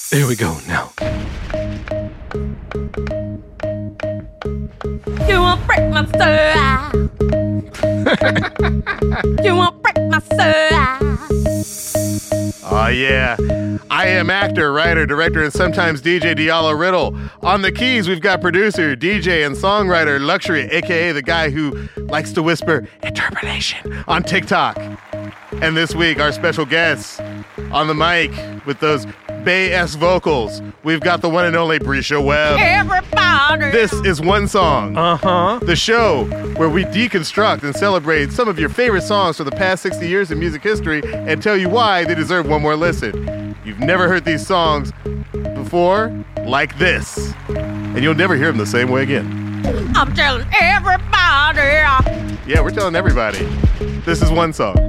Here we go now. You won't break my soul. You won't break my soul. Oh, yeah. I am actor, writer, director, and sometimes DJ Diallo Riddle. On the keys, we've got producer, DJ, and songwriter Luxury, a.k.a. the guy who likes to whisper interpolation on TikTok. And this week, our special guests on the mic with those bass vocals, we've got the one and only Brescia Webb. Everybody. This is One Song. The show where we deconstruct and celebrate some of your favorite songs for the past 60 years in music history and tell you why they deserve one more listen. You've never heard these songs before like this, and you'll never hear them the same way again. I'm telling everybody. Yeah, we're telling everybody. This is One Song.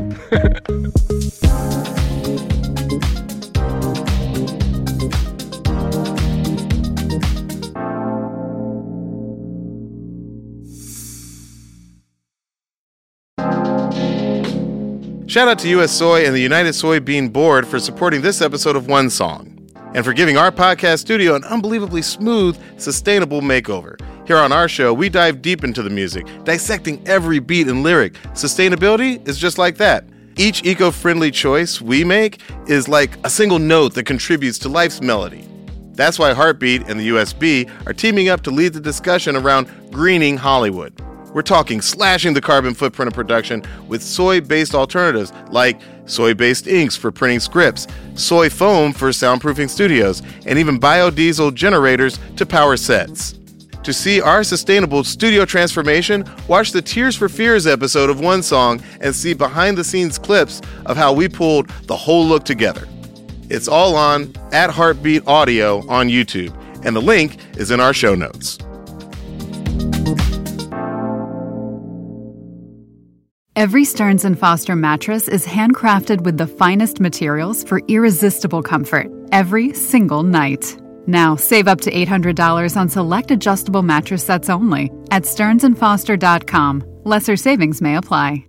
Shout out to US Soy and the United Soybean Board for supporting this episode of One Song, and for giving our podcast studio an unbelievably smooth, sustainable makeover. Here on our show, we dive deep into the music, dissecting every beat and lyric. Sustainability is just like that. Each eco-friendly choice we make is like a single note that contributes to life's melody. That's why Heartbeat and the USB are teaming up to lead the discussion around greening Hollywood. We're talking slashing the carbon footprint of production with soy-based alternatives like soy-based inks for printing scripts, soy foam for soundproofing studios, and even biodiesel generators to power sets. To see our sustainable studio transformation, watch the Tears for Fears episode of One Song and see behind-the-scenes clips of how we pulled the whole look together. It's all on @Heartbeat Audio on YouTube, and the link is in our show notes. Every Stearns & Foster mattress is handcrafted with the finest materials for irresistible comfort every single night. Now, save up to $800 on select adjustable mattress sets only at stearnsandfoster.com. Lesser savings may apply.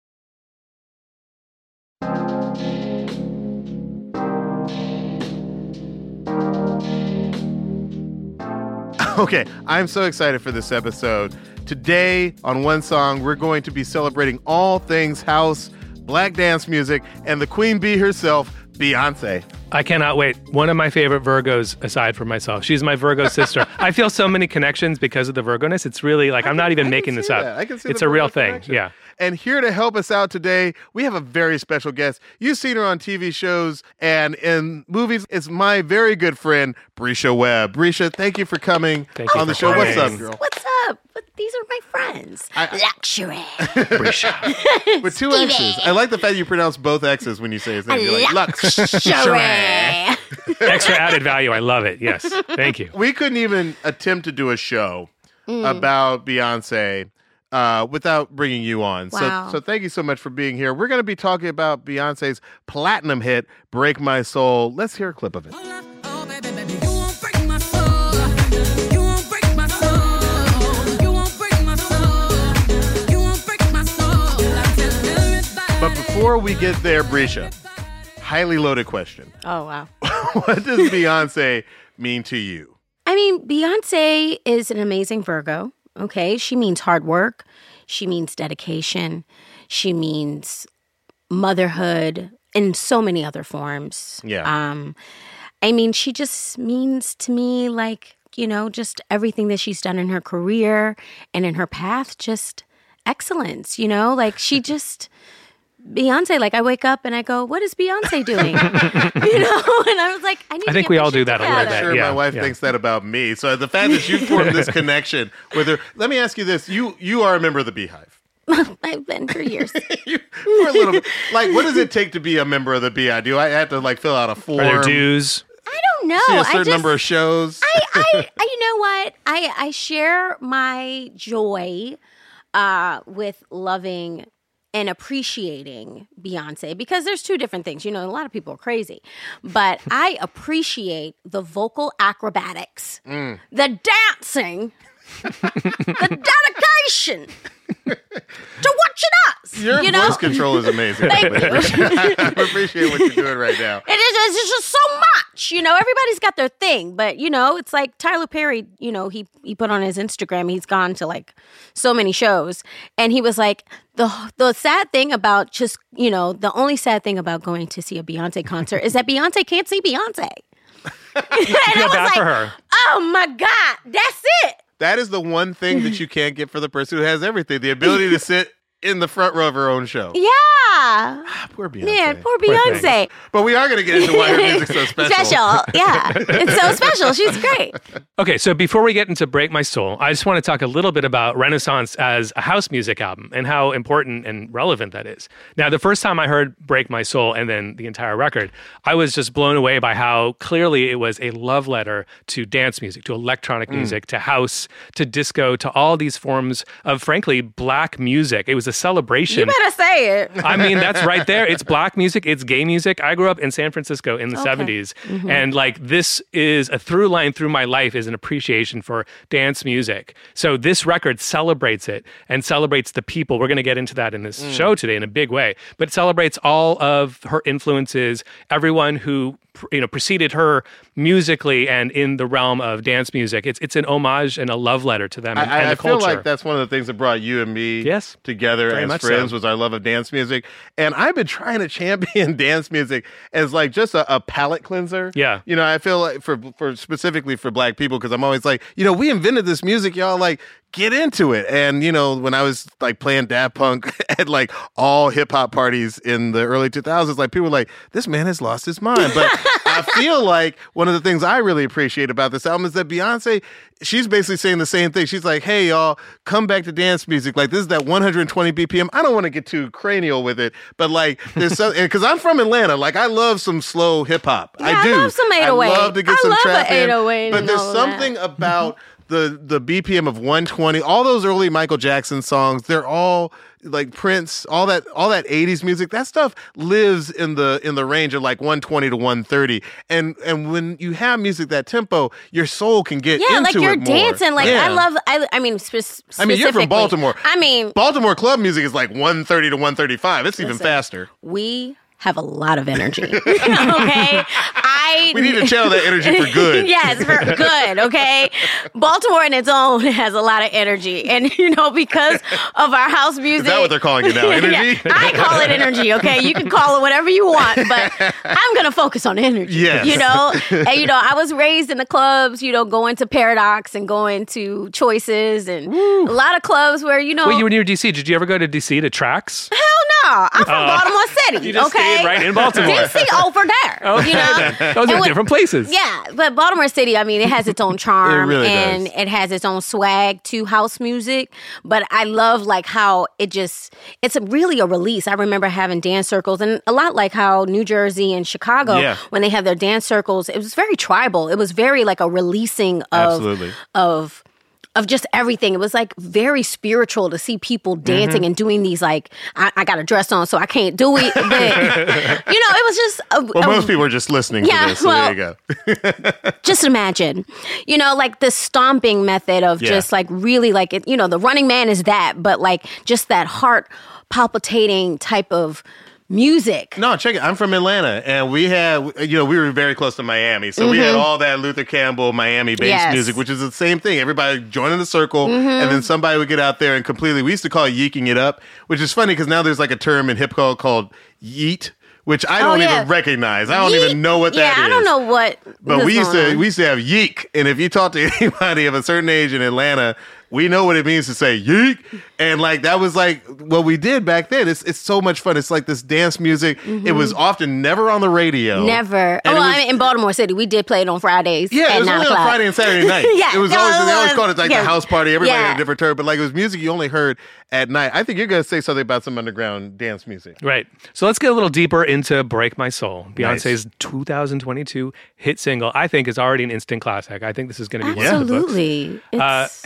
Okay, I'm so excited for this episode. Today on One Song, we're going to be celebrating all things house, black dance music, and the queen bee herself, Beyonce. I cannot wait. One of my favorite Virgos aside from myself. She's my Virgo sister. I feel so many connections because of the Virgo-ness. It's really like, I'm not even making this up. I can see it's the a real Virgo thing. connection. Yeah. And here to help us out today, we have a very special guest. You've seen her on TV shows and in movies. It's my very good friend, Brescia Webb. Brescia, thank you for coming on the show. What's up, girl? What's up? These are my friends. Luxury. Brescia. With two X's. I like the fact you pronounce both X's when you say his name. You're like, Luxury. Extra added value. I love it. Yes. Thank you. We couldn't even attempt to do a show about Beyonce without bringing you on. Wow. So thank you so much for being here. We're going to be talking about Beyonce's platinum hit, Break My Soul. Let's hear a clip of it. But before we get there, Brescia, highly loaded question. Oh, wow. What does Beyonce mean to you? I mean, Beyonce is an amazing Virgo, okay? She means hard work. She means dedication. She means motherhood in so many other forms. Yeah. I mean, she just means to me like, you know, just everything that she's done in her career and in her path, just excellence, you know? Like, she just... Beyonce, like I wake up and I go, what is Beyonce doing? You know? And I was like, I think we all do that a little I'm bit. sure Yeah, my wife yeah. thinks that about me. So the fact that you formed this connection with her, let me ask you this. You are a member of the Beehive. I've been for years. For a little bit. Like, what does it take to be a member of the Beehive? Do I have to like fill out a form? Are there dues? I don't know. See a certain number of shows? I you know what? I share my joy with loving and appreciating Beyonce, because there's two different things. You know, a lot of people are crazy, but I appreciate the vocal acrobatics, the dancing, The dedication to what she does. Your you know? voice control is amazing. Thank you. I appreciate what you're doing right now. It's just so much. Everybody's got their thing. But, it's like Tyler Perry, he put on his Instagram, he's gone to like so many shows. And he was like, the sad thing about just, the only sad thing about going to see a Beyonce concert is that Beyonce can't see Beyonce. And I was bad like, for her. Oh my God, that's it. That is the one thing that you can't get for the person who has everything. The ability to sit in the front row of her own show. Yeah. Poor Beyonce. Man, poor Beyonce. But we are going to get into why her music's so special. Special, yeah. It's so special. She's great. Okay, so before we get into Break My Soul, I just want to talk a little bit about Renaissance as a house music album and how important and relevant that is. Now, the first time I heard Break My Soul and then the entire record, I was just blown away by how clearly it was a love letter to dance music, to electronic music, to house, to disco, to all these forms of, frankly, black music. It was a celebration. You better say it. I mean, that's right there. It's black music. It's gay music. I grew up in San Francisco in the 70s. Mm-hmm. And like, this is a through line through my life is an appreciation for dance music. So this record celebrates it and celebrates the people. We're going to get into that in this show today in a big way, but it celebrates all of her influences, everyone who preceded her musically and in the realm of dance music. It's an homage and a love letter to them and the culture. I feel like that's one of the things that brought you and me together as friends was our love of dance music. And I've been trying to champion dance music as like just a palate cleanser. Yeah. I feel like for specifically for black people, because I'm always like, we invented this music, y'all, like, get into it. And, when I was like playing Daft Punk at like all hip hop parties in the early 2000s, like people were like, this man has lost his mind. But I feel like one of the things I really appreciate about this album is that Beyonce, she's basically saying the same thing. She's like, hey, y'all, come back to dance music. Like, this is that 120 BPM. I don't want to get too cranial with it, but like, there's some, because I'm from Atlanta. Like, I love some slow hip hop. Yeah, I do. I love some 808. I love to get some trap in. 808 but there's something about the BPM of 120, all those early Michael Jackson songs, they're all like Prince, all that 80s music, that stuff lives in the range of like 120 to 130. And when you have music that tempo, your soul can get into it more. Yeah, like you're dancing. Like I mean, specifically. I mean, you're from Baltimore. I mean, Baltimore club music is like 130 to 135. It's even faster. We have a lot of energy. Okay? We need to channel that energy for good. Yes, for good, okay? Baltimore in its own has a lot of energy. And, because of our house music. Is that what they're calling it now? Energy? Yeah, I call it energy, okay? You can call it whatever you want, but I'm going to focus on energy. Yes. And, I was raised in the clubs, going to Paradox and going to Choices and a lot of clubs where, Wait, you were near D.C. Did you ever go to D.C. to Trax? Hell no. I'm from Baltimore City, you just stayed right in Baltimore. D.C. over there. Okay. Those are different places. Yeah, but Baltimore City, I mean, it has its own charm. It really and does. It has its own swag to house music. But I love like how it's really a release. I remember having dance circles, and a lot like how New Jersey and Chicago, when they have their dance circles, it was very tribal. It was very like a releasing of just everything. It was like very spiritual to see people dancing and doing these like, I got a dress on so I can't do it. But, it was just... most people are just listening to this, so there you go. Just imagine, like the stomping method of just like really like, the Running Man is that, but like just that heart palpitating type of music. No, check it. I'm from Atlanta, and we were very close to Miami, so we had all that Luther Campbell Miami-based music, which is the same thing. Everybody joining the circle, and then somebody would get out there and completely. We used to call it yeeking it up, which is funny because now there's like a term in hip hop called yeet, which I don't even recognize. I don't even know what that is. I don't know what. But we used to have yeek, and if you talk to anybody of a certain age in Atlanta, we know what it means to say yeek. And like that was like what we did back then. It's so much fun. It's like this dance music. It was often never on the radio. Never. In Baltimore City, we did play it on Fridays. Yeah, it was only on Friday and Saturday night. It was always they always called it like the house party. Everybody had a different term, but like it was music you only heard at night. I think you're gonna say something about some underground dance music. Right. So let's get a little deeper into Break My Soul. Beyonce's 2022 hit single, I think, is already an instant classic. I think this is going to be one of the books. Absolutely. And we're going to start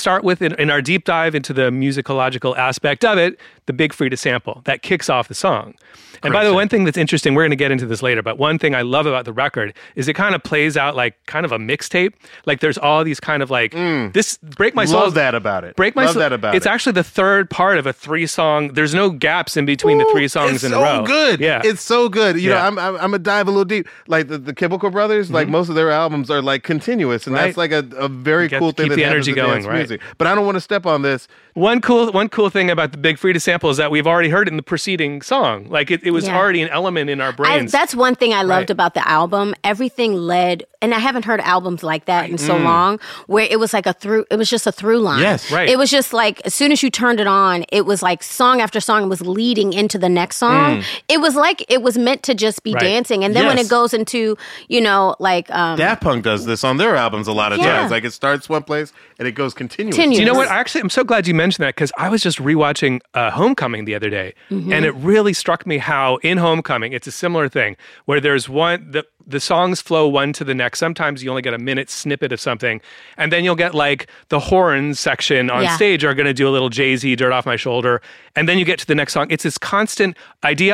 start with, in our deep dive into the musicological aspect of it, the Big Freedia sample that kicks off the song. And by the way, one thing that's interesting, we're going to get into this later, but one thing I love about the record is it kind of plays out like kind of a mixtape. Like there's all these kind of like, this Break My Soul. Love that about it. Break My Soul. It's actually the third part of a 3-song. There's no gaps in between the 3 songs in a row. It's so good. Yeah. It's so good. You know, I'm going to dive a little deep. Like the Chemical Brothers, like most of their albums are like continuous. And that's like a very cool thing keep that the happens energy with going, dance right? music. But I don't want to step on this. One cool thing about the Big Freedia sample is that we've already heard it in the preceding song. Like it was already an element in our brains. That's one thing I loved about the album. Everything led, and I haven't heard albums like that in so long, where it was like it was just a through line. Yes, right. It was just like, as soon as you turned it on, it was like song after song was leading into the next song. It was like, it was meant to just be dancing. And then when it goes into, you know, like... Daft Punk does this on their albums a lot of times. Like it starts one place and it goes continuous. Do you know what? I'm so glad you mentioned that, because I was just rewatching Homecoming the other day, and it really struck me how in Homecoming, it's a similar thing, where there's the songs flow one to the next. Sometimes you only get a minute snippet of something, and then you'll get like the horns section on stage are going to do a little Jay-Z, Dirt Off My Shoulder, and then you get to the next song. It's this constant idea.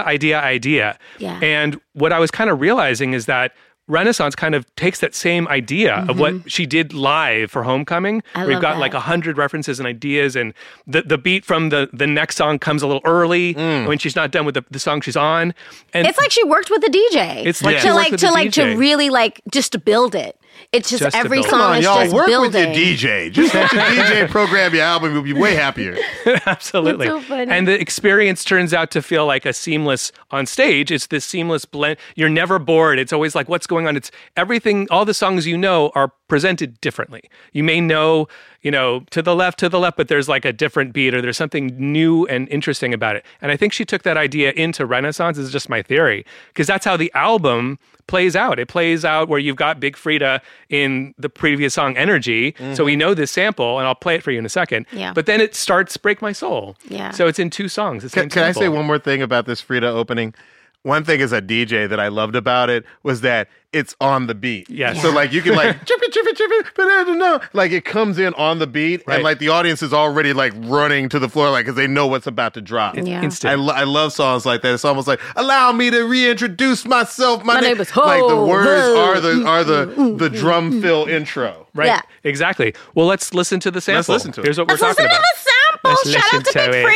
Yeah. And what I was kind of realizing is that Renaissance kind of takes that same idea of what she did live for Homecoming. We've got like 100 references and ideas, and the beat from the next song comes a little early when she's not done with the song she's on. And it's like she worked with the DJ. It's like she worked with the DJ. to really like just to build it. It's just every Come song on, is y'all, just work building. with your DJ. Just let your DJ program your album. You'll be way happier. Absolutely. That's so funny. And the experience turns out to feel like a seamless on stage. It's this seamless blend. You're never bored. It's always like, what's going on? It's everything. All the songs you know are presented differently. You may know, to the left, but there's like a different beat, or there's something new and interesting about it. And I think she took that idea into Renaissance. This is just my theory, because that's how the album plays out. It plays out where you've got Big Freedia in the previous song Energy. So we know this sample, and I'll play it for you in a second. Yeah. But then it starts Break My Soul. Yeah. So it's in 2 songs. Can I say one more thing about this Freedia opening? One thing as a DJ that I loved about it was that it's on the beat. Yes. So like you can like chip, but I don't know. Like it comes in on the beat, and like the audience is already like running to the floor, like because they know what's about to drop. Yeah. Instant. I love songs like that. It's almost like, allow me to reintroduce myself. My name is Like the Ho, words Ho. are the drum fill intro. Right. Yeah. Exactly. Well, let's listen to the sample. Let's listen to it. Here's what we're Let's talking listen about. to the sample. Let's Shout out to listen Big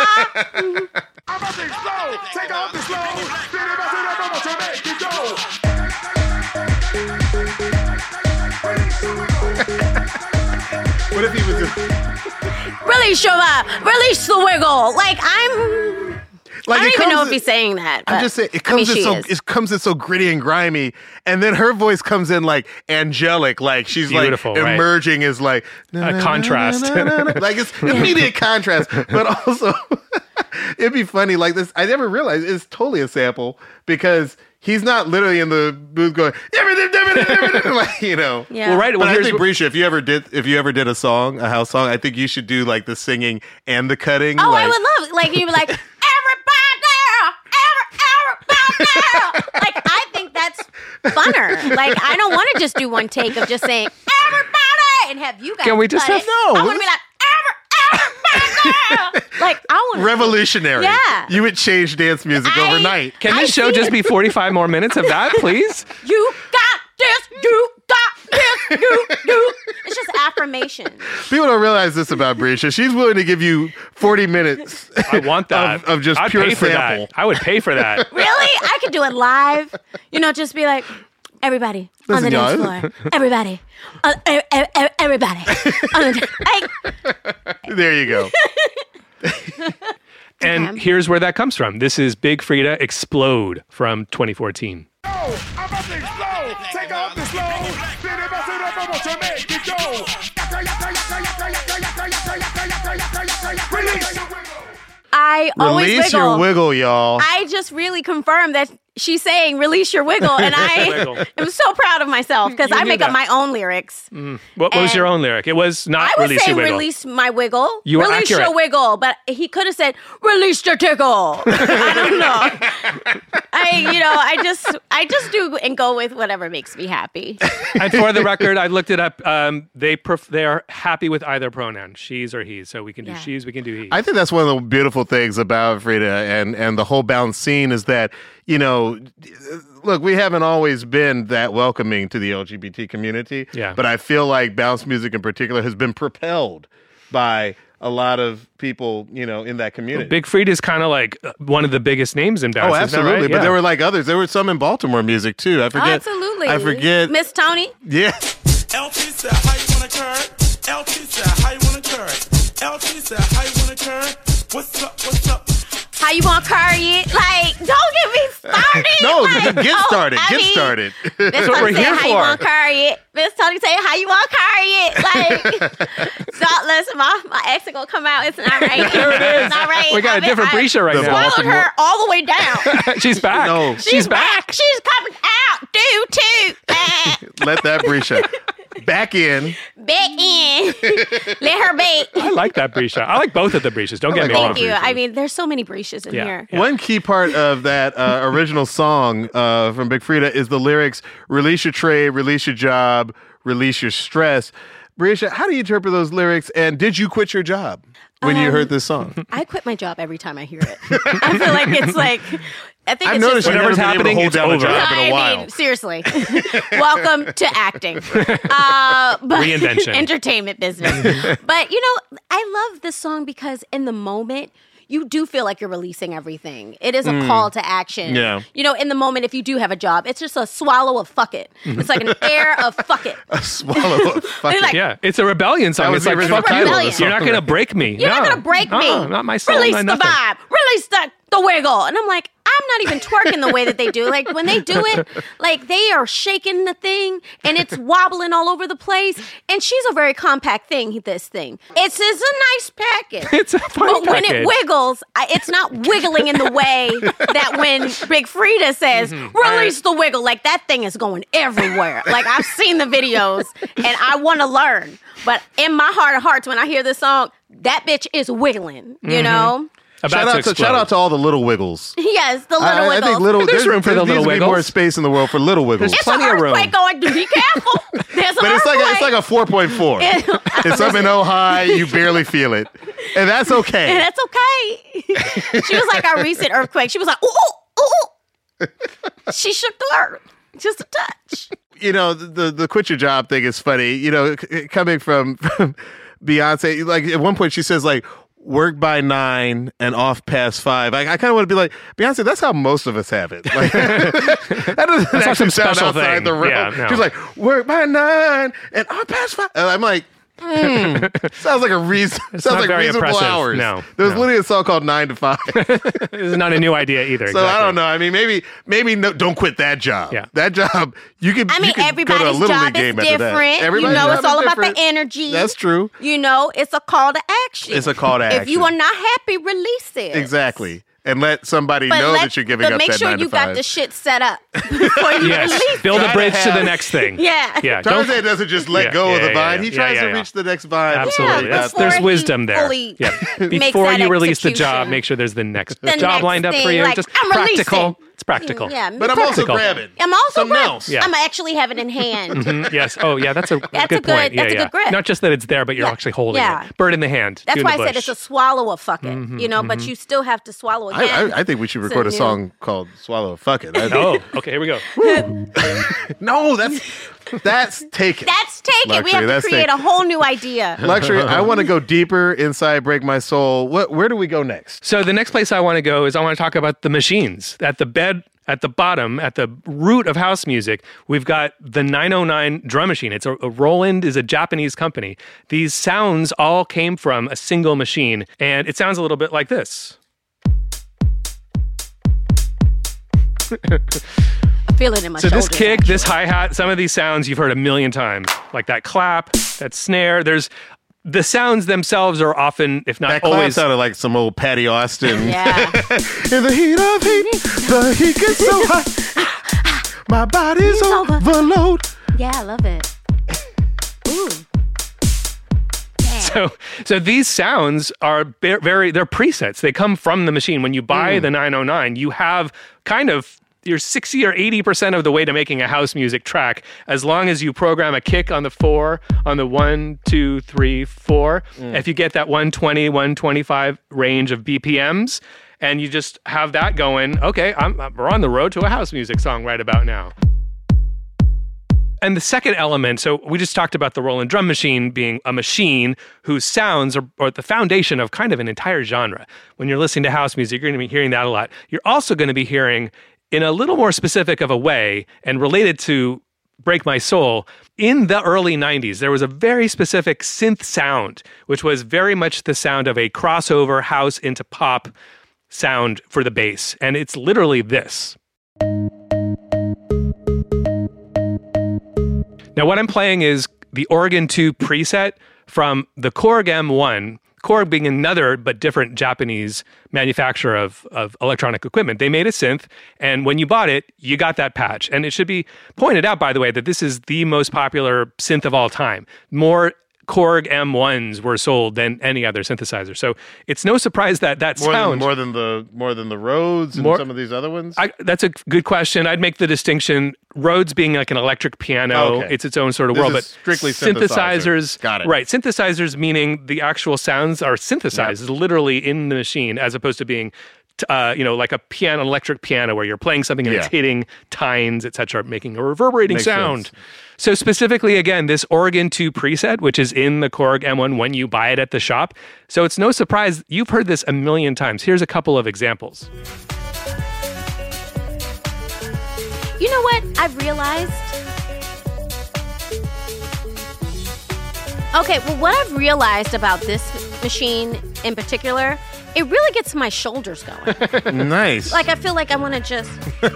to it. Freedia. I'm about to explode. Take off the slow. Spin it back to make it go. What if he was just Release the wiggle. Like like I don't it even know comes if he's saying that. I'm but, just saying, it comes in so gritty and grimy, and then her voice comes in like angelic, like she's Beautiful, like right. emerging as like A contrast. like it's immediate contrast, but also it'd be funny like this. I never realized it's totally a sample because he's not literally in the booth going like Yeah. Well, right. But Well, I here's think Brescia, if you ever did a song, a house song, I think you should do like the singing and the cutting. Oh, like, I would love like you'd be like everybody, like I think that's funner. Like I don't want to just do one take of just saying everybody and have you guys. Can we just cut have- it. No, I want to be like everybody. Like I want revolutionary. Yeah. You would change dance music overnight. Can this show just be 45 more minutes of that, please? You got this. You got this. You. It's just affirmation. People don't realize this about Brescia. She's willing to give you 40 minutes. I want that. of just I'd pure pay for sample. that. I would pay for that. Really? I could do it live. Just be like, everybody on the Listen, dance y'all. floor. Everybody. Everybody. On the There you go. And Okay. here's where that comes from. This is Big Freedia Explode from 2014. I'm about to explode. Take off the slow. Spin it back to make it go. Release. I always Release wiggle. your wiggle, y'all. I just really confirmed that she's saying release your wiggle, and I am so proud of myself because I make up my own lyrics. What was your own lyric? It was not I would release say your wiggle. release my wiggle. You were release accurate. your wiggle, but he could have said release your tickle. I don't know. I just do and go with whatever makes me happy. And for the record, I looked it up. They are happy with either pronoun, she's or he. So we can do she's, we can do he. I think that's one of the beautiful things about Frida and the whole Bounce scene is that, look, we haven't always been that welcoming to the LGBT community. Yeah. But I feel like Bounce music in particular has been propelled by a lot of people, in that community. Big Frida is kind of like one of the biggest names in Bounce. Oh, absolutely. Right? But Yeah. there were like others. There were some in Baltimore music too. I forget. Absolutely. I forget. Miss Tony. Yeah. LT said, how you wanna curd? LT said, how you wanna curd? LT said, how you wanna curd? What's up? What's up? How you want to carry it? Like, don't get me started. No, like, get started. I Get mean, started. Miss That's what Tony we're said, here how you for. want to carry it? Miss Tony say, how you want to carry it? Like, stop, listen, my ex is going to come out. It's not right. There it is. It's not right. We got a different Brescia right The now. Swallowed her all the way down. She's back. No. She's back. She's coming out. Do too. Let that Brescia back in. Back in. Let her bake. I like that Brescia. I like both of the Brescias. Don't get me wrong. Thank you. I mean, there's so many Brescias in here. Yeah. One key part of that original song from Big Frida is the lyrics, release your trade, release your job, release your stress. Brescia, how do you interpret those lyrics? And did you quit your job when you heard this song? I quit my job every time I hear it. I feel like it's like, I think I've it's noticed just you've whatever's never been able to happening, hold down a it's job in a I while. mean, seriously. Welcome to acting. But Reinvention. Entertainment business. But, I love this song because in the moment, you do feel like you're releasing everything. It is a call to action. Yeah. In the moment, if you do have a job, it's just a swallow of fuck it. It's like an air of fuck it. Swallow a fucking... It's like, Yeah, it's a rebellion song. That was It's the like, original fuck you. title of the You're not song. going to break me. You're not going to break me. Not my soul, Release not the nothing. vibe. Release the wiggle. And I'm like, I'm not even twerking the way that they do. Like, when they do it, like, they are shaking the thing, and it's wobbling all over the place. And she's a very compact thing, this thing. It's a nice package. It's a fun But when package. it wiggles, it's not wiggling in the way that when Big Frida says, release the wiggle, like, that thing is going everywhere. Like, I've seen the videos, and I want to learn. But in my heart of hearts, when I hear this song, that bitch is wiggling, you know? About to Shout out to all the little wiggles. Yes, the little I wiggles. think little. There's room for the there little needs to be more wiggles. space in the world for little wiggles. It's plenty an of room. earthquake going to be careful. There's an But it's earthquake. like a 4.4. It's up in high, you barely feel it, and that's okay. And that's okay. She was like our recent earthquake. She was like, ooh, ooh, ooh. She shook the earth. Just a touch. The quit your job thing is funny. Coming from Beyonce, like at one point she says like work by 9 and off past 5. I kind of want to be like, Beyonce, that's how most of us have it. Like, that doesn't not actually some sound special outside thing. the realm. Yeah, no. She's like, work by 9 and off past 5. And I'm like, sounds like a reason. Sounds not like very reasonable impressive. hours. No, There was no. literally a song called 9 to 5. This is not a new idea either. So I don't know. I mean, maybe no, don't quit that job. Yeah. That job, you could. I mean, you could go to a everybody's little job league is game after that. different. Everybody's It's job all is about different. the energy. That's true. It's a call to action. It's a call to If you action. are not happy, release it. Exactly. And let somebody know that you're giving up make that sure 9 you to 5. got the shit set up before you Yes, release build Try a to bridge to have- the next thing. Yeah. Yeah, Tarzan doesn't just let Yeah, go of yeah, the yeah, vine. yeah, He tries yeah, to yeah. reach the next vine. Absolutely. Yeah, There's before wisdom he there. fully Yeah. makes Before that you release the job, execution. make sure there's the next The job next lined up for thing, you. like, Just I'm practical. releasing. It's practical. Yeah, But I'm also Practical. grabbing. I'm also something grab. else. Yeah. I'm actually have it in hand. Yes. Oh, yeah. That's a That's a good point. good- that's a good grip. Not just that it's there, but you're Yeah. actually holding Yeah. it. Bird in the hand. That's two in why the I said bush. it's a swallow of fuck it. But you still have to swallow again. I think we should record a new- song called "Swallow Fuck It." Oh, okay. Here we go. No, that's taken. That's taken. We Luxury, have to that's create taken. a whole new idea. Luxury. I want to go deeper inside "Break My Soul." Where do we go next? So the next place I want to go is I want to talk about the machines. At the bottom, at the root of house music, we've got the 909 drum machine. It's a Roland is a Japanese company. These sounds all came from a single machine, and it sounds a little bit like this. I feel it in my So shoulders. this kick, this hi-hat, some of these sounds you've heard a million times, like that clap, that snare. There's the sounds themselves are often, if not That clap always, sounded like some old Patty Austin. Yeah. In the heat of heat, the heat gets so hot. My body's overload. Yeah, I love it. Ooh. So these sounds are they're presets. They come from the machine. When you buy the 909, you have kind of you're 60 or 80% of the way to making a house music track, as long as you program a kick on the 4, on the 1, 2, 3, 4. If you get that 120, 125 range of BPMs, and you just have that going, okay, we're on the road to a house music song right about now. And the second element, so we just talked about the Roland drum machine being a machine whose sounds are the foundation of kind of an entire genre. When you're listening to house music, you're going to be hearing that a lot. You're also going to be hearing, in a little more specific of a way, and related to Break My Soul, in the early 90s, there was a very specific synth sound, which was very much the sound of a crossover house into pop sound for the bass. And it's literally this. Now, what I'm playing is the Organ 2 preset from the Korg M1, Korg being another but different Japanese manufacturer of electronic equipment. They made a synth, and when you bought it, you got that patch. And it should be pointed out, by the way, that this is the most popular synth of all time. More Korg M1s were sold than any other synthesizer. So it's no surprise that sound... More than the Rhodes and some of these other ones? That's a good question. I'd make the distinction, Rhodes being like an electric piano, it's its own sort of world. But strictly synthesizers. Got it. Right. Synthesizers meaning the actual sounds are synthesized literally in the machine, as opposed to being like a piano, electric piano, where you're playing something and it's hitting tines, etc., making a reverberating sound. Sense. So specifically, again, this Organ 2 preset, which is in the Korg M1 when you buy it at the shop. So it's no surprise you've heard this a million times. Here's a couple of examples. You know what I've realized? Okay, well, what I've realized about this machine in particular, it really gets my shoulders going. Nice. Like, I feel like I want to just,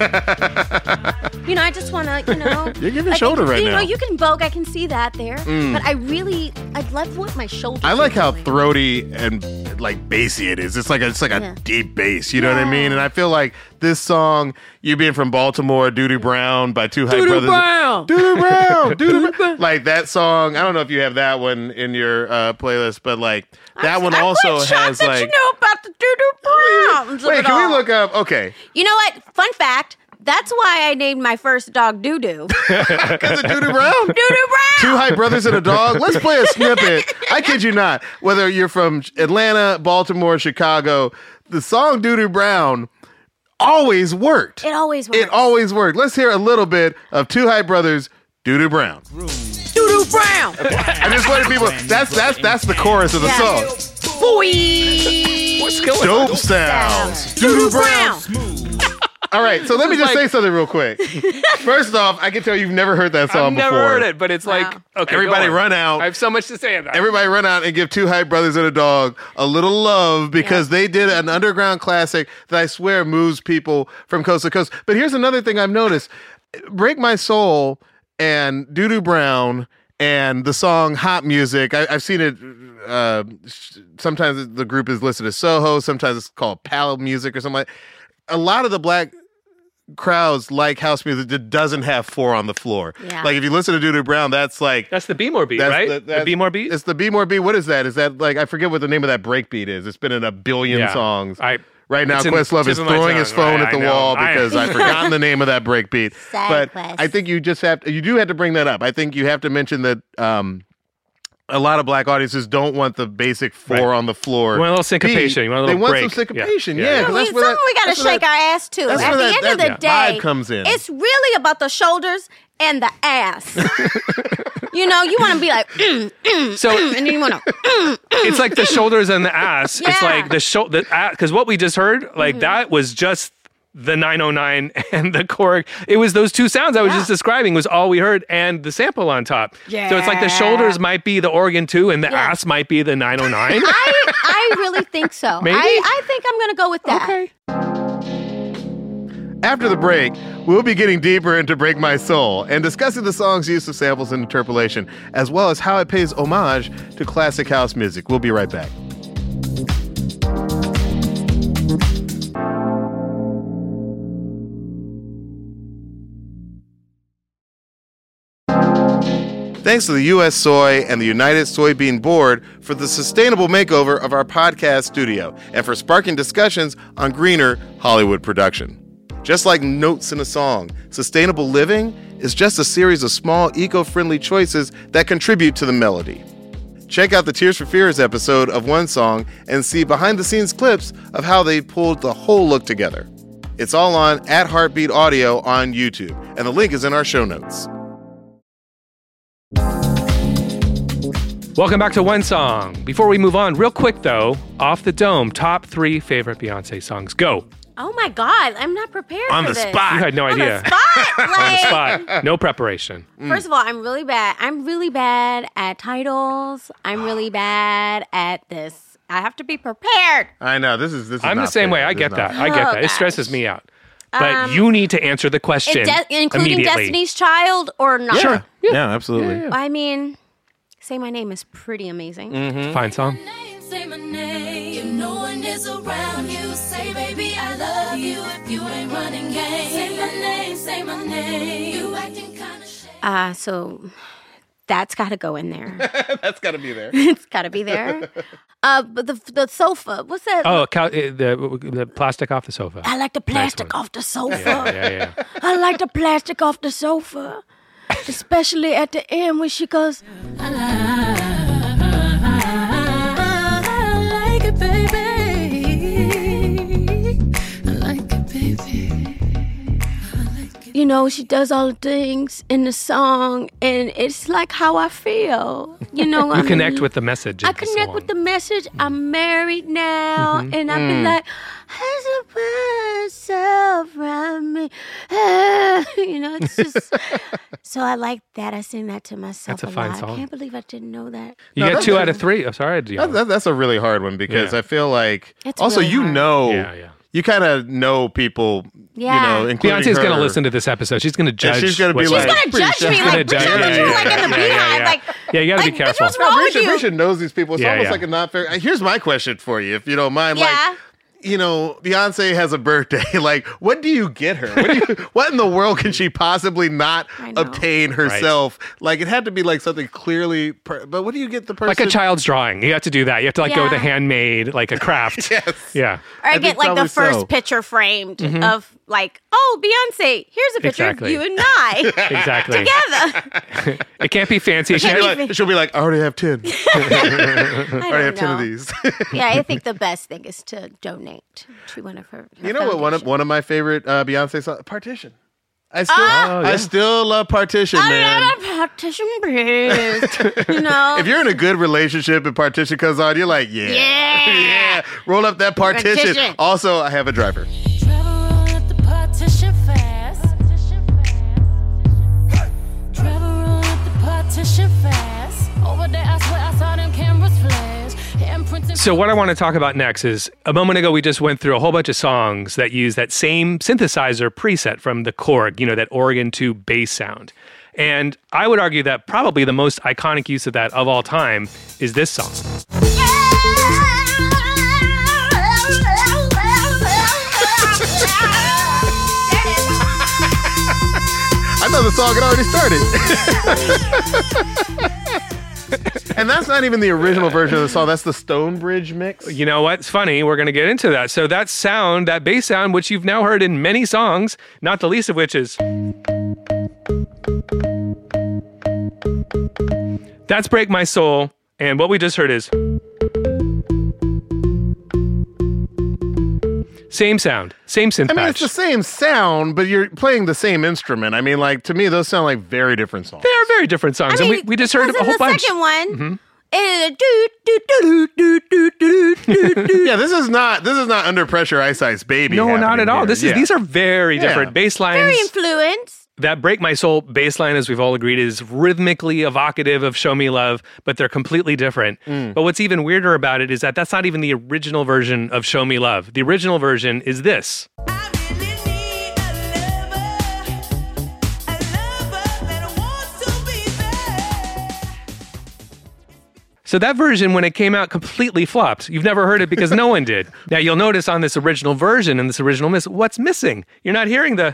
I just want to, You're giving shoulder right now. You can Vogue, I can see that there. But I love what my shoulders I like how doing. throaty and like bassy it is. It's like a deep bass, you know what I mean? And I feel like this song, you being from Baltimore, Doo-Doo Brown by Two Hype Brothers. Doo-Doo Brown! Doo-Doo Brown! Like that song, I don't know if you have that one in your playlist, but like that one also has like... you know about the Doo-Doo Browns. Wait, can we look up... Okay. You know what? Fun fact. That's why I named my first dog Doo-Doo. Because of Doo-Doo Brown? Doo-Doo Brown! Two Hype Brothers and a dog. Let's play a snippet. I kid you not. Whether you're from Atlanta, Baltimore, Chicago, the song Doo-Doo Brown always worked. It always works. It always worked. Let's hear a little bit of Two Hype Brothers, Doo-Doo Brown. Doo-Doo Brown! I just wanted people... That's the chorus of the song. Boy! What's going on? Dope sounds. Doo-Doo Brown! All right, so let me just say something real quick. First off, I can tell you've never heard that song before. I've never heard it, but it's like, okay, everybody run out. I have so much to say about it. Everybody run out and give Two Hype Brothers and a Dog a little love, because they did an underground classic that I swear moves people from coast to coast. But here's another thing I've noticed. Break My Soul and Doo-Doo Brown and the song Hot Music, I've seen it, sometimes the group is listed as Soho, sometimes it's called Pal Music or something like that. A lot of the black crowds like house music that doesn't have 4 on the floor. Yeah. Like if you listen to Doo-Doo Brown, that's the B more beat, right? The B more beat? It's the B more beat. What is that? Is that like, I forget what the name of that break beat is. It's been in a billion songs. Right now, Questlove is throwing his phone at the wall because I've forgotten the name of that break beat. But I think you do have to bring that up. I think you have to mention that a lot of black audiences don't want the basic 4 on the floor. You want a little syncopation. You want a little break. They want some syncopation, yeah. Something we got to shake our ass to. At the end of the day, vibe comes in. It's really about the shoulders and the ass. You want to be like, and then you want to. It's like the shoulders and the ass. Yeah. It's like the because what we just heard, like that was just the 909 and the Korg. It was those 2 sounds I was just describing was all we heard, and the sample on top. Yeah. So it's like the shoulders might be the Organ 2 and the ass might be the 909. I really think so. Maybe? I think I'm going to go with that. Okay. After the break, we'll be getting deeper into Break My Soul and discussing the song's use of samples and interpolation, as well as how it pays homage to classic house music. We'll be right back. Thanks to the U.S. Soy and the United Soybean Board for the sustainable makeover of our podcast studio and for sparking discussions on greener Hollywood production. Just like notes in a song, sustainable living is just a series of small eco-friendly choices that contribute to the melody. Check out the Tears for Fears episode of One Song and see behind-the-scenes clips of how they pulled the whole look together. It's all on @Heartbeat Audio on YouTube, and the link is in our show notes. Welcome back to One Song. Before we move on, real quick though, Off the Dome, top 3 favorite Beyonce songs. Go. Oh my God, I'm not prepared On for the this. spot. You had no idea. On the spot. On the Like, spot. No preparation. first of all, I'm really bad. I'm really bad at titles. I'm really bad at this. I have to be prepared. I know, this is I'm the not same fair. way. I This get is that. not I get Oh, that. It gosh. stresses me out. But you need to answer the question Including immediately. Destiny's Child or not? fair. Sure. Yeah, absolutely. I mean, Say My Name is pretty amazing. Fine song. Say my name. If no one is around you, say, baby, I love you. If you ain't running game, say my name, say my name. You acting kind of shady. So that's got to go in there. That's got to be there. It's got to be there. But the sofa, what's that? Oh, the plastic off the sofa. I like the plastic one. off the sofa. Yeah. I like the plastic off the sofa. Especially at the end when she goes, I like it, baby. I like it, baby. you know, she does all the things in the song, and it's like how I feel. You know, You connect with the message. I of the connect song. with the message. I'm married now, and I be like, "Has a myself around me?" You know, it's just. So I like that. I sing that to myself That's a fine lot. song. I can't believe I didn't know that. You No, get that's 2 a- out of 3. Oh, sorry, Dion. That's a really hard one because Yeah. I feel like It's also really you hard. know Yeah. you kind of know people. Yeah. You know, including Beyonce's going to her. listen to this episode. She's going to judge. she's gonna be what like- you- She's gonna judge me She's like, gonna judge Bridget, you. you like in the beehive, like. Yeah, you got to be Like, careful. what's wrong with you? Bridget knows these people. It's Yeah, almost yeah. like a not fair. Here's my question for you, if you don't mind. Yeah. Like, you know, Beyonce has a birthday. Like, what do you get her? What in the world can she possibly not I know. obtain herself? Like, it had to be like something clearly. But what do you get the person? Like a child's drawing. You have to do that. You have to like go with a Yeah. handmade, like a craft. Yes. Yeah. Or I think get like the probably first so. picture framed of like, oh, Beyonce, here's a picture Exactly. of you and I Exactly. together. It can't be fancy. It She'll can't be like, she'll be like, I already have 10. I I already have don't 10 of know. these. Yeah, I think the best thing is to donate to one of her. You know what? foundation. One of my favorite Beyonce songs, Partition. I still, Oh, yeah. I still love Partition, man. I love a partition bridge. You know, If you're in a good relationship and Partition comes on, you're like, yeah, Yeah. roll up that partition. Partition. Also, I have a driver. Travel roll up the partition fast. Travel roll up the partition fast. Over there, I swear I saw them cameras flash. Imprinting. So what I want to talk about next is a moment ago we just went through a whole bunch of songs that use that same synthesizer preset from the Korg, you know, that Organ 2 bass sound. And I would argue that probably the most iconic use of that of all time is this song. I thought the song had already started. And that's not even the original version of the song. That's the Stonebridge mix. You know what's funny? We're going to get into that. So that sound, that bass sound, which you've now heard in many songs, not the least of which is... That's Break My Soul. And what we just heard is... Same sound, same synth I mean, patch. it's the same sound, but you're playing the same instrument. I meon, like, to me, those sound like very different songs. They are very different songs. I mean, and we just heard because a whole in the bunch. second one, it Yeah, this is not Under Pressure Ice Ice Baby. No, not happening at all. here. These are very different bass lines. very influenced. That Break My Soul bass line, as we've all agreed, is rhythmically evocative of Show Me Love, but they're completely different. But what's even weirder about it is that that's not even the original version of Show Me Love. The original version is this. I really need a So that version, when it came out, completely flopped. You've never heard it because no one did. Now, you'll notice on this original version and this original mix, what's missing? You're not hearing the...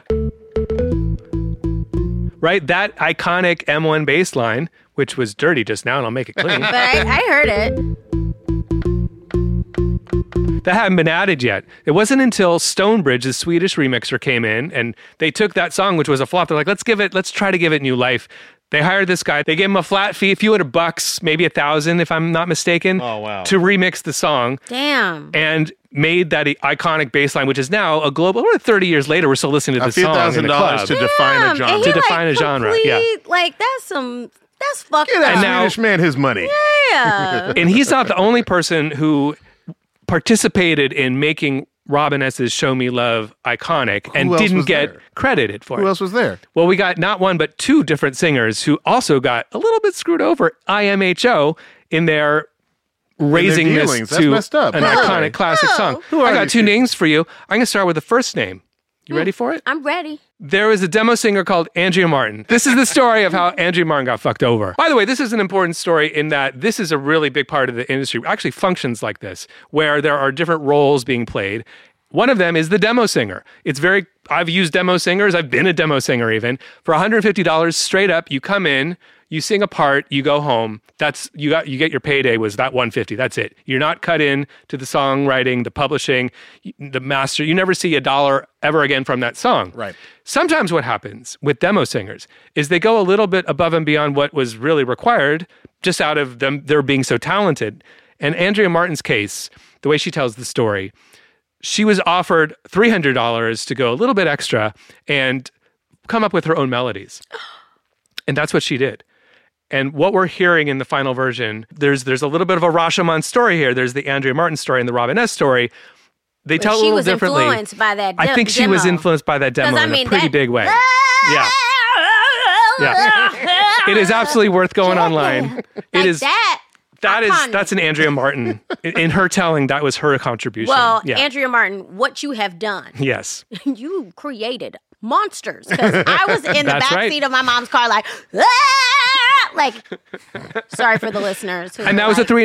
Right? That iconic M1 bass line, which was dirty just now, and I'll make it clean. But I heard it. That hadn't been added yet. It wasn't until Stonebridge, the Swedish remixer, came in and they took that song, which was a flop. They're like, let's try to give it new life. They hired this guy. They gave him a flat fee, a few $100, maybe $1,000, if I'm not mistaken, to remix the song. Damn. And made that iconic bass line, which is now a global. 30 years later, we're still listening to the song in the club. to define a genre. To define a genre, yeah. Like, that's fucked Get up. that Swedish man his money. Yeah. And he's not the only person who participated in making Robin S.'s Show Me Love iconic and didn't get credited for it. Who else was there? Well, we got not one, but two different singers who also got a little bit screwed over. IMHO in their raising this to an iconic classic song. I got two names for you. I'm going to start with the first name. You ready for it? I'm ready. There was a demo singer called Andrea Martin. This is the story of how Andrea Martin got fucked over. By the way, this is an important story in that this is a really big part of the industry. It actually functions like this, where there are different roles being played. One of them is the demo singer. I've used demo singers. I've been a demo singer even. For $150 straight up, you come in, you sing a part, you go home. You get your payday was that $150. That's it. You're not cut in to the songwriting, the publishing, the master. You never see $1 ever again from that song. Right. Sometimes what happens with demo singers is they go a little bit above and beyond what was really required, just out of them they're being so talented. And Andrea Martin's case, the way she tells the story, she was offered $300 to go a little bit extra and come up with her own melodies. And that's what she did. And what we're hearing in the final version, there's a little bit of a Rashomon story here. There's the Andrea Martin story and the Robin S. story. They tell it a little differently. She was influenced by that I think she was influenced by that demo in a pretty big way. Yeah. It is absolutely worth going online. It is that's an Andrea Martin. In her telling, that was her contribution. Well, Andrea Martin, what you have done. Yes. You created monsters. Because I was in the backseat of my mom's car sorry for the listeners. And that was a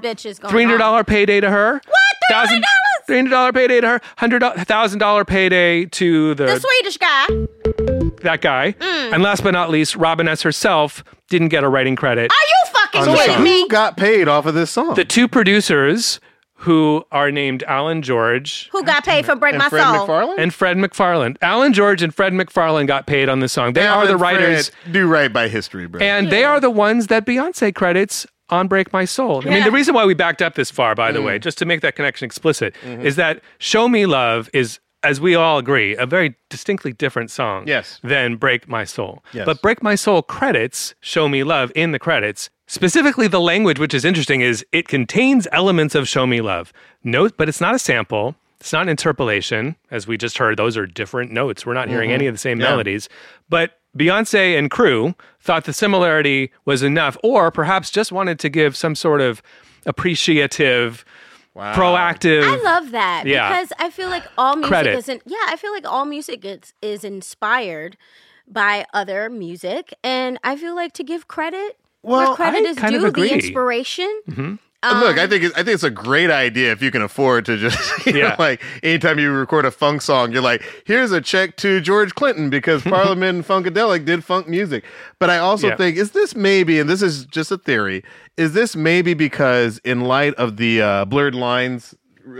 $300 payday to her. What? $300 payday to her. $1,000 payday to the Swedish guy. That guy. And last but not least, Robin S. herself didn't get a writing credit. Are you fucking kidding me? Who got paid off of this song? The two producers who are named Alan George. Who got paid for Break My Soul? McFarlane? And Fred McFarlane. Alan George and Fred McFarlane got paid on this song. They are the writers. Do right by history, bro. And they are the ones that Beyonce credits on Break My Soul. I mean, the reason why we backed up this far, by the way, just to make that connection explicit, is that Show Me Love is, as we all agree, a very distinctly different song than Break My Soul. Yes. But Break My Soul credits Show Me Love in the credits. Specifically, the language, which is interesting, is it contains elements of Show Me Love. Note, but it's not a sample. It's not an interpolation. As we just heard, those are different notes. We're not hearing any of the same melodies. But Beyonce and crew thought the similarity was enough, or perhaps just wanted to give some sort of appreciative, proactive. I love that because I feel like all music Credit. I feel like all music is inspired by other music, and I feel like to give credit where credit is due, the inspiration. Look, I think it's a great idea if you can afford to just, you know, like anytime you record a funk song, you're like, here's a check to George Clinton because Parliament and Funkadelic did funk music. But I also think, is this maybe, and this is just a theory, is this maybe because in light of the Blurred Lines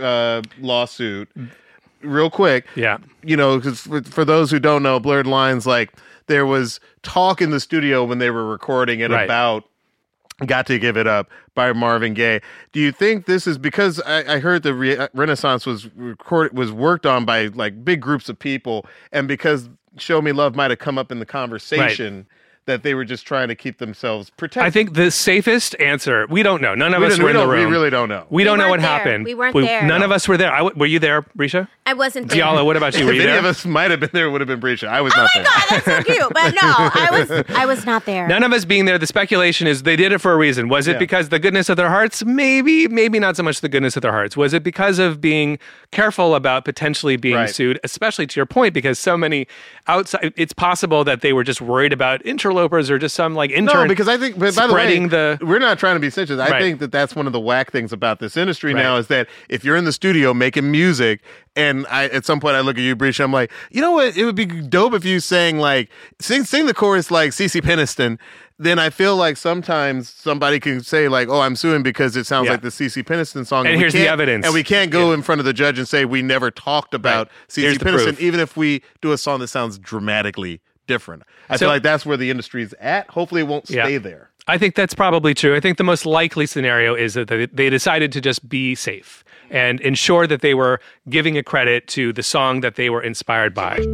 lawsuit, real quick, you know, because for those who don't know, Blurred Lines, like there was talk in the studio when they were recording it about Got to Give It Up by Marvin Gaye. Do you think this is because I heard the Renaissance was worked on by like big groups of people, and because Show Me Love might have come up in the conversation that they were just trying to keep themselves protected? I think the safest answer, we don't know. None of us were in the room. We really don't know. We don't know what happened. We weren't there. None of us were there. Were you there, Risha? I wasn't there. Diallo, what about you? Were you if any there? of us might have been there, it would have been Brescia. I was not there. Oh my God, that's so cute. But no, I was not there. None of us being there, the speculation is they did it for a reason. Was it because the goodness of their hearts? Maybe not so much the goodness of their hearts. Was it because of being careful about potentially being sued, especially to your point, because so many outside, it's possible that they were just worried about interlopers or just some like intern. No, because I think, but by the way, spreading the- we're not trying to be snitches. I Right. think that that's one of the whack things about this industry now Right. is that if you're in the studio making music, and at some point I look at you, Breach, I'm like, you know what? It would be dope if you sang like sing the chorus like CeCe Peniston. Then I feel like sometimes somebody can say like, "Oh, I'm suing because it sounds Yeah. like the CeCe Peniston song." And we here's the can't- evidence. And we can't go in front of the judge and say we never talked about Right. Here's CeCe the Peniston, proof. even if we do a song that sounds dramatically different. I So- feel like that's where the industry's at. Hopefully, it won't Yeah. stay there. I think that's probably true. I think the most likely scenario is that they decided to just be safe and ensure that they were giving a credit to the song that they were inspired by.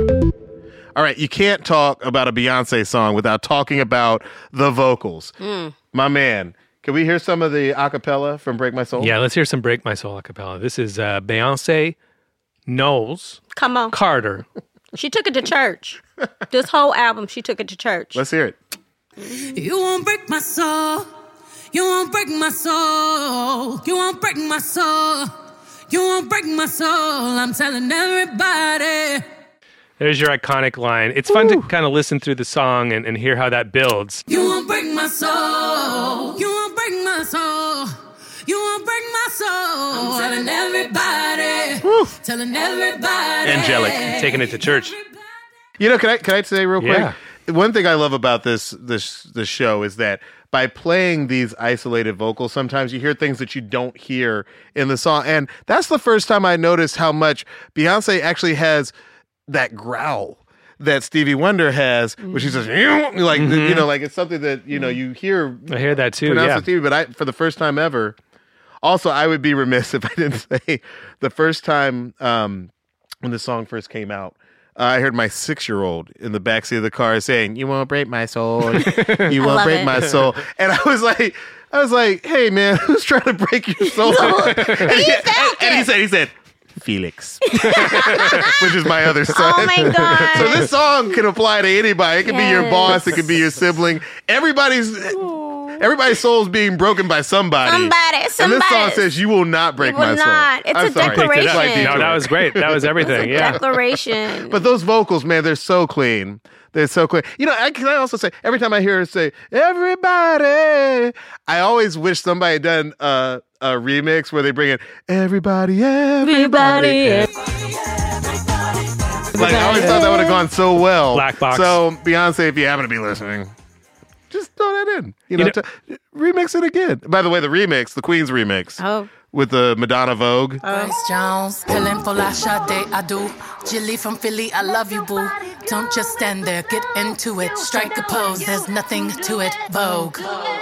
All right, you can't talk about a Beyonce song without talking about the vocals. My man, can we hear some of the acapella from Break My Soul? Yeah, let's hear some Break My Soul a cappella. This is Beyonce Knowles Come on. Carter. She took it to church. This whole album, she took it to church. Let's hear it. You won't break my soul. You won't break my soul. You won't break my soul. You won't break my soul. I'm telling everybody. There's your iconic line. It's fun to kind of listen through the song and hear how that builds. You won't break my soul. You won't break my soul. You won't break my soul. I'm telling everybody. Telling everybody. Angelic. Taking it to church. You know, can I say real quick? Yeah. One thing I love about this show is that by playing these isolated vocals, sometimes you hear things that you don't hear in the song. And that's the first time I noticed how much Beyonce actually has that growl that Stevie Wonder has, where she says, like, you know, like it's something that, you know, you hear I hear that too. pronounced Yeah. on Stevie, but for the first time ever, also, I would be remiss if I didn't say the first time when the song first came out, I heard my 6-year-old in the backseat of the car saying, "You won't break my soul. You won't love break it. my soul." And I was like, "Hey man, who's trying to break your soul?" and he said, "Felix," which is my other son. Oh my God. So this song can apply to anybody. It can be your Yes. boss. It could be your sibling. Everybody's soul's being broken by somebody. Somebody. And this song says, "You will not break You will my soul." not. It's I'm a sorry. declaration. It's like No, Detroit. that was great. That was everything. Yeah. Declaration. But those vocals, man, they're so clean. They're so clean. You know, can I also say, every time I hear her say, "Everybody," I always wish somebody had done a remix where they bring in everybody. Everybody. Like, I always thought that would have gone so well. Black Box. So, Beyonce, if you happen to be listening, just throw that in. You know, remix it again. By the way, the Queen's remix. Oh. With the Madonna Vogue. Grace Jones, pillin' for La Sade, I do. Jilly from Philly, I love you, boo. Don't just stand there, get into it. Strike a pose, there's nothing to it. Vogue.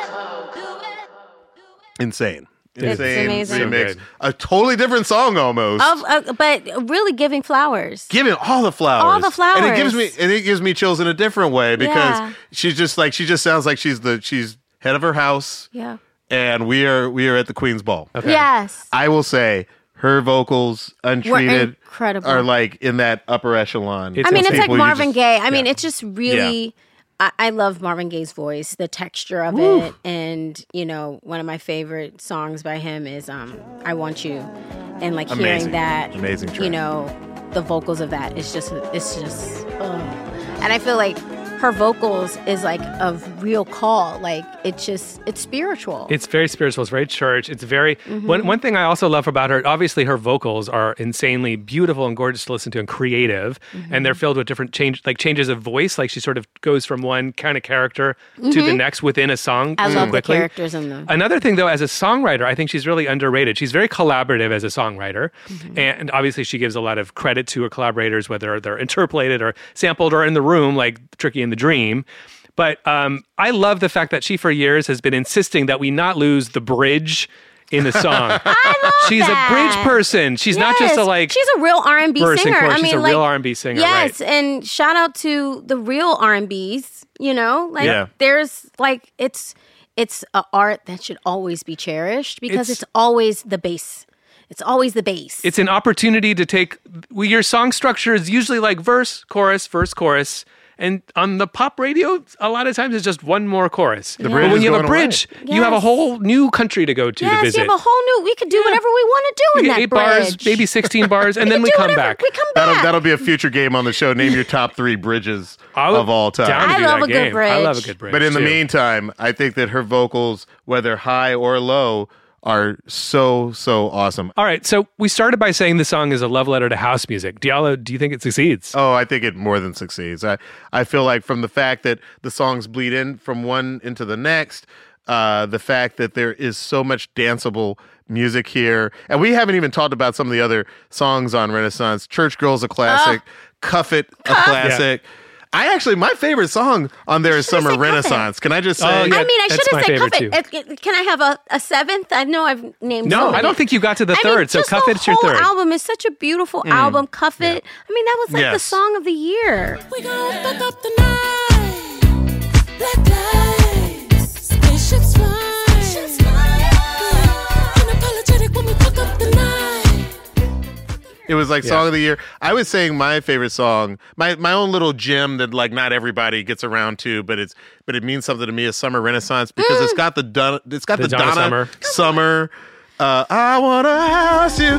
Insane. It's Insane amazing. remix. So good. A totally different song almost. But really giving flowers. Giving all the flowers. All the flowers. And it gives me chills in a different way because Yeah. she just sounds like she's head of her house. Yeah. And we are at the Queen's Ball. Yes. I will say her vocals, Untreated, incredible. are like in that upper echelon. It's I mean, it's like people you Marvin just- Gaye. I mean, it's just really. I love Marvin Gaye's voice, the texture of it, and you know, one of my favorite songs by him is "I Want You," and like Amazing. hearing that, Amazing track. you know, the vocals of that is just, and I feel like her vocals is like a real call. Like it's spiritual. It's very spiritual. It's very church. It's very one thing I also love about her. Obviously, her vocals are insanely beautiful and gorgeous to listen to, and creative. And they're filled with different changes of voice. Like she sort of goes from one kind of character to the next within a song. I so love quickly. the characters in them. Another thing, though, as a songwriter, I think she's really underrated. She's very collaborative as a songwriter. And obviously, she gives a lot of credit to her collaborators, whether they're interpolated or sampled or in the room, like Tricky in the Dream. But I love the fact that she, for years, has been insisting that we not lose the bridge in the song. She's that. a bridge person. She's not just a She's a real R&B verse and singer. chorus. I mean, She's a like, real R&B singer. yes, right. and shout out to the real R&Bs. You know, like Yeah. there's like it's an art that should always be cherished because It's- it's always the bass. It's always the bass. It's an opportunity to take your song structure is usually like verse, chorus, And on the pop radio, a lot of times it's just one more chorus. bridge But when is you have a going away. bridge, you have a whole new country to go to Yes, visit. you have a whole new. We could do whatever we want to do in that 8 bridge. bars, maybe 16 bars, and We then can we do come whatever- back. We come back. That'll be a future game on the show. Name your top 3 bridges of all time. Down to I do love that a good game. I love a bridge. good bridge. But in the too. meantime, I think that her vocals, whether high or low, are so awesome. All right, so we started by saying the song is a love letter to house music. Diallo, do you think it succeeds? Oh, I think it more than succeeds. I feel like from the fact that the songs bleed in from one into the next, the fact that there is so much danceable music here, and we haven't even talked about some of the other songs on Renaissance. Church Girl's a classic, Cuff It, a classic. My favorite song on there is Summer said Cuff It. Renaissance. Can I just say? Oh, yeah. I mean, I That's should my have said Cuff favorite, It. Can I have a 7th? I know I've named. No, so I many. don't think you got to the I mean, third. So just Cuff the It's your whole third. album is such a beautiful album. Cuff It. I mean, that was like the Yes. song of the year. We gon' fuck up the night. Black lights, spaceships fly. Unapologetic when we fuck up the night. It was like song of the year. I was saying my favorite song, my own little gem that like not everybody gets around to, but it means something to me is Summer Renaissance because it's got the Donna Summer. I wanna house you.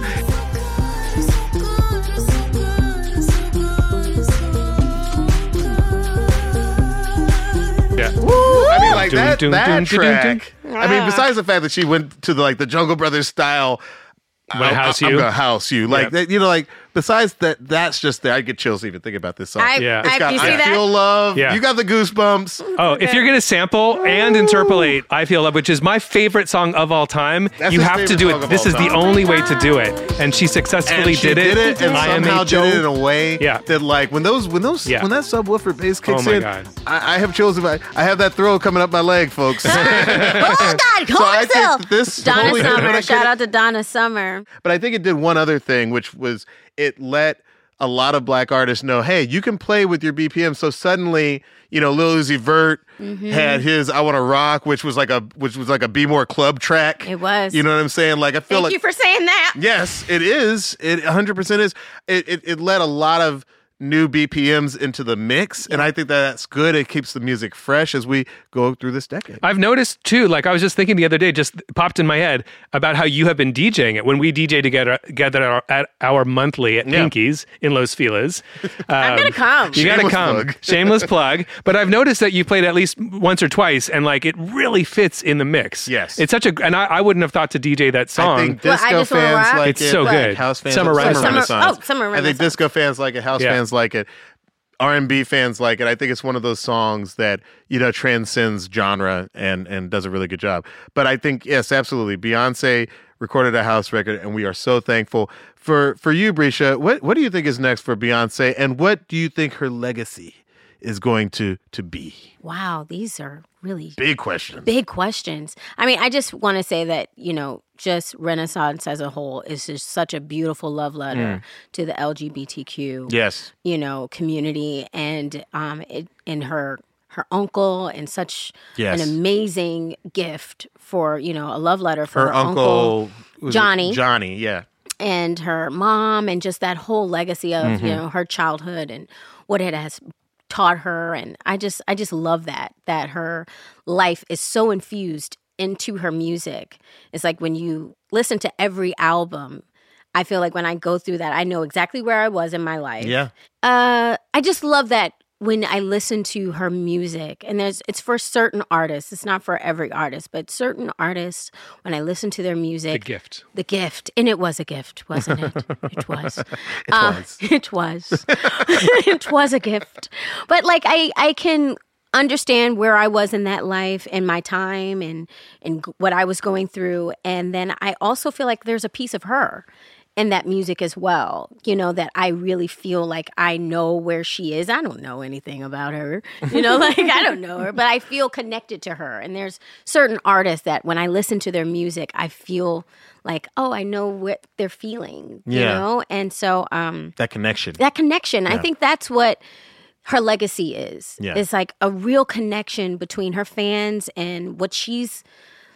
Yeah. I mean, like that Dun, dun, dun, dun, track. I mean, besides the fact that she went to the Jungle Brothers style. I'm gonna house you. I'm gonna house you. Like Yep. that, like besides that's just there. I get chills even thinking about this song. Yeah. It's got you see I that? Feel Love. Yeah. You got the goosebumps. Oh, if you're going to sample and interpolate I Feel Love, which is my favorite song of all time, That's you his have to favorite do song it. of This all is the time. only way to do it. And she successfully And she did it, and I am somehow a did it in a way Yeah. that, like, when that subwoofer bass kicks in, God. I have chills. I have that throw coming up my leg, folks. Oh God, I hold think still. that this Donna totally- Summer. Shout out to Donna Summer. But I think it did one other thing, which was it let a lot of black artists know, hey, you can play with your BPM. So suddenly, Lil Uzi Vert had his "I Want to Rock," which was like a Be More Club track. It was. You know what I'm saying? Like I feel Thank like you for saying that. yes, it is. It 100% is. It let a lot of new BPMs into the mix, and I think that's good. It keeps the music fresh as we go through this decade. I've noticed too, like I was just thinking the other day, just popped in my head about how you have been DJing it when we DJ together at our monthly at Pinky's in Los Feliz. I'm gonna come. You gotta Shameless come. plug. Shameless plug. But I've noticed that you played at least once or twice, and like it really fits in the mix. Yes. It's such a, and I wouldn't have thought to DJ that song. I think Well, I disco Just Wanna fans Rock? like It's it. so like good. House fans Summer like Renaissance. Summer I think Renaissance. disco fans like it. House Yeah. fans like it. R&B fans like it. I think it's one of those songs that, transcends genre and does a really good job. But I think, yes, absolutely. Beyonce recorded a house record, and we are so thankful. For you, Brescia, what do you think is next for Beyonce, and what do you think her legacy is going to be? Wow, these are really Big questions. big questions. I mean, I just want to say that, just Renaissance as a whole is just such a beautiful love letter to the LGBTQ, Yes. community, and and her uncle, and such Yes. an amazing gift for, a love letter for Her uncle was it Johnny. Johnny, yeah. and her mom, and just that whole legacy of her childhood and what it has taught her. And I just love that her life is so infused into her music. It's like when you listen to every album, I feel like when I go through that, I know exactly where I was in my life. Yeah. I just love that when I listen to her music, and it's for certain artists. It's not for every artist, but certain artists, when I listen to their music. gift. The gift. And it was a gift, wasn't it? It was. was. It was. It was a gift. But like I can understand where I was in that life and my time and what I was going through. And then I also feel like there's a piece of her in that music as well, that I really feel like I know where she is. I don't know anything about her, like I don't know her, but I feel connected to her. And there's certain artists that when I listen to their music, I feel like, oh, I know what they're feeling, Yeah. And so That connection. I think that's what her legacy is. Yeah. It's like a real connection between her fans and what she's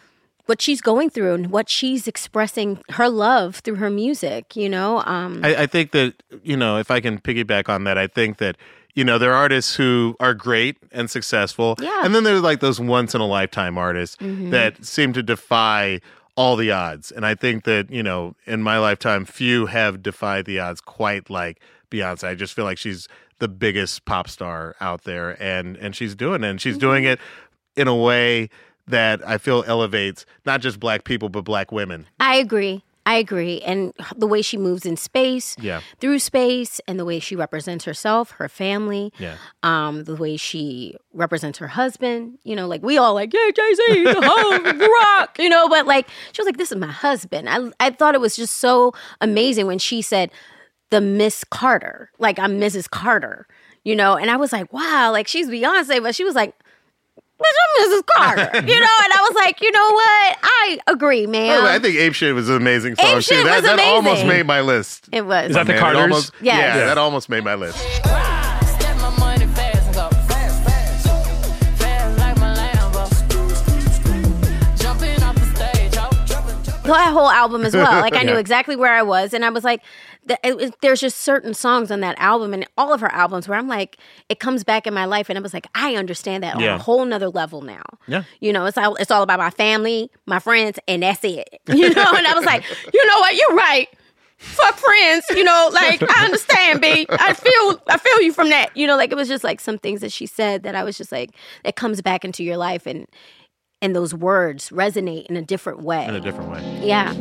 going through and what she's expressing her love through her music, I think that, if I can piggyback on that, I think that, You know, there are artists who are great and successful. Yeah. And then there's like those once-in-a-lifetime artists that seem to defy all the odds. And I think that, you know, in my lifetime, few have defied the odds quite like Beyonce. I just feel like she's the biggest pop star out there, and she's doing it. And she's doing it in a way that I feel elevates not just Black people, but Black women. I agree. And the way she moves in space, through space, and the way she represents herself, her family, the way she represents her husband, you know, like we all like, yeah, Jay-Z, the home, the rock, you know, but like, she was like, this is my husband. I thought it was just so amazing when she said the Miss Carter, like I'm Mrs. Carter, you know, and I was like, wow, like she's Beyonce, but she was like, Mrs. Carter, you know, and I was like, you know what? I agree, man. I think Ape Shit was an amazing song Ape too. Shit was That amazing. almost made my list. It was. Is that the Carters? Almost, Yes. Yeah, that almost made my list. Step my money fast and go fast like my Lambo. Jumping off the stage, that whole album as well. Like I knew Yeah. exactly where I was, and I was like, there's just certain songs on that album and all of her albums where I'm like, it comes back in my life, and I was like, I understand that on a whole nother level now. Yeah. You know, it's all about my family, my friends, and that's it. You know, and I was like, you know what, you're right. Fuck friends, you know, like I understand, B. I feel you from that. You know, like it was just like some things that she said that I was just like, it comes back into your life, and those words resonate in a different way. In a different way. Yeah.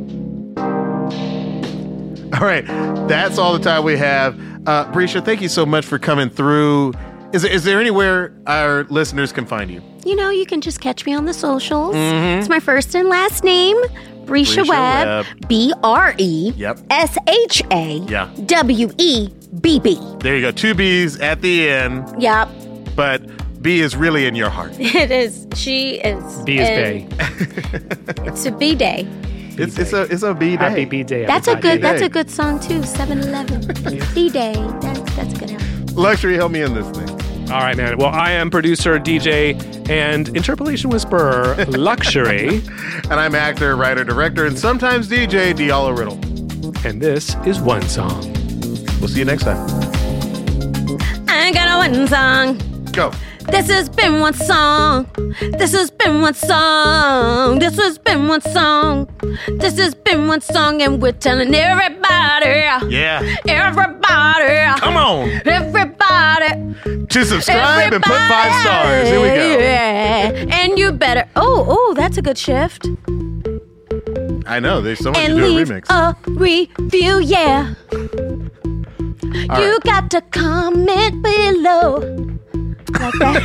All right, that's all the time we have. Brescia, thank you so much for coming through. Is there anywhere our listeners can find you? You know, you can just catch me on the socials. It's my first and last name, Brescia Webb. BRESHAWEBB. There you go. 2 B's at the end, Yep, but B is really in your heart. it is. She is. B is Bay. It's a B day. It's a B day. Happy B day. That's a everybody. good. That's a good song too. 7-Eleven. B day. That's a good album. Luxury, help me in this thing. All right, man. Well, I am producer, DJ, and interpolation whisperer, Luxury. And I'm actor, writer, director, and sometimes DJ, Diallo Riddle. And this is One Song. We'll see you next time. I got a one song. Go. This has been one song. This has been one song. This has been one song. This has been one song, and we're telling everybody. Yeah. Everybody. Come on. Everybody. To subscribe and put 5 stars. Here we go. Yeah. And you better. Oh, that's a good shift. I know. There's someone And to do a leave remix. a review, yeah. All You right. got to comment below. Like that.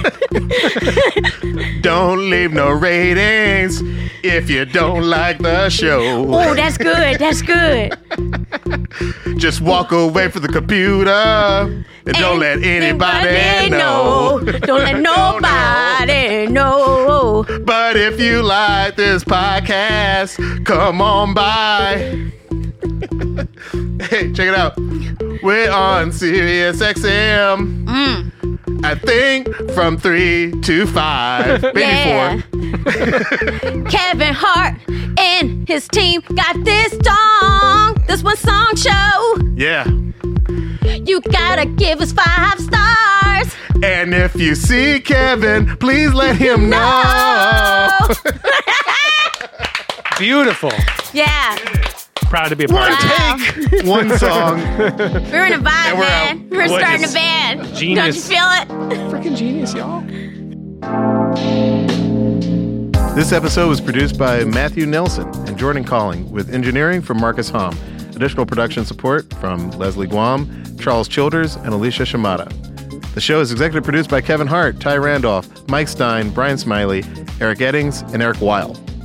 Don't leave no ratings if you don't like the show. Oh, that's good. That's good. Just walk away from the computer and don't let anybody know. Don't let nobody know. But if you like this podcast, come on by. Hey, check it out. We're on Sirius XM. I think from 3 to 5, maybe Yeah. 4. Kevin Hart and his team got this one song show. Yeah. You gotta give us 5 stars. And if you see Kevin, please let him know. Beautiful. Yeah. Proud to be a part of it. Wow. Take one song. We're in a vibe, And we're man. out. We're What starting is a band. genius. Don't you feel it? Freaking genius, y'all. This episode was produced by Matthew Nelson and Jordan Calling, with engineering from Marcus Hom. Additional production support from Leslie Guam, Charles Childers, and Alicia Shimada. The show is executive produced by Kevin Hart, Ty Randolph, Mike Stein, Brian Smiley, Eric Eddings, and Eric Weil.